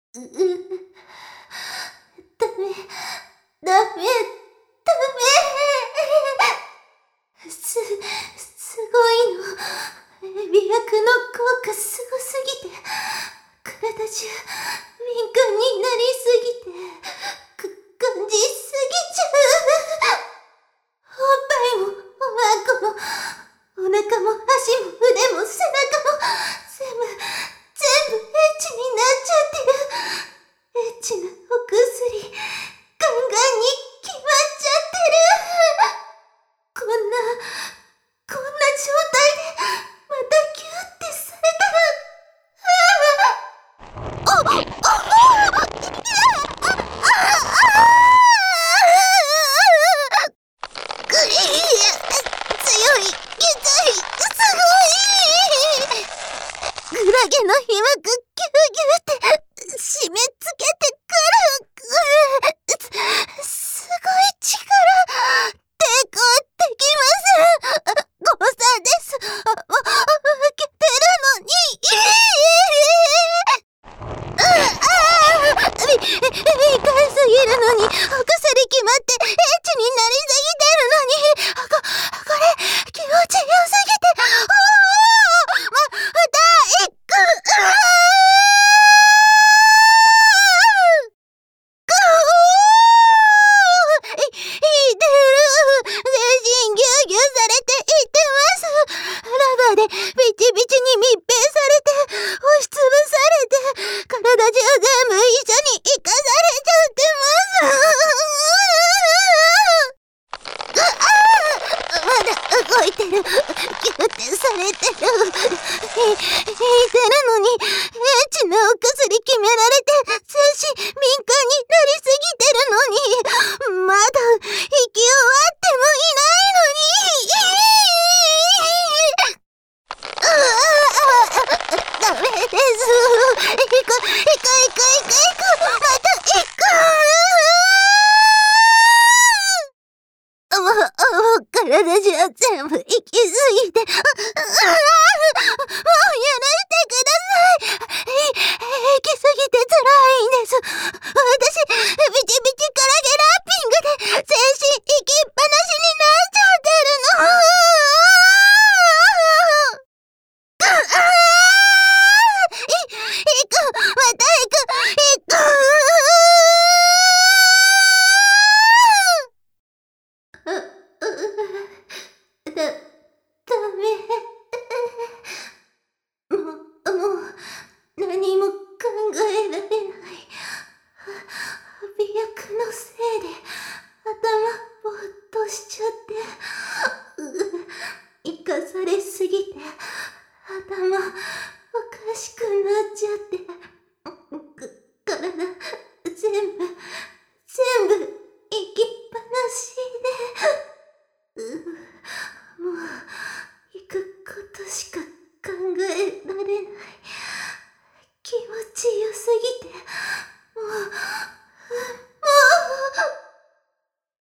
ダメ、ダメ、ダメ。すごいの。媚薬の効果すごすぎて、体中敏感になりすぎて、感じすぎちゃう。おっぱいもおまんこも、お腹も足も腕も背中も、全部エッチになっちゃってる。エッチなお薬、ガンガンに決まっちゃってる。こんな状態で、またギューってされたら、強い、きつい、すごい。クラゲの皮膜ギューギューって締め付けてくる。すごい力、抵抗できません。誤差です。負けてるのに。敏感すぎるのに、お薬決まってエッチになりすぎてるのに、これ気持ちよすぎて、また行く。いてる。全身ギューギューされていってます。ラバーでビチビチに密閉されて、押しつぶされて、体中全部一緒に生かされちゃってます。まだ動いてる。ギューってされてる。引いてるのに、エッチなお薬決められて、全身敏感になりすぎてるのに、まだ生き終わってもいないのに。ダメです。行く。また行く。もう体中全部行きすぎて、もう許してください。行きすぎて辛いんです。私、ビチビチクラゲラッピングで全身行きっぱなしになっちゃってるの。行く、また行く。ダメ。もう、何も考えられない。媚薬のせいで、頭ぼーっとしちゃって、生かされすぎて、頭おかしくなっちゃって、体全部行きっぱなしで、もう行くことしか考えられない。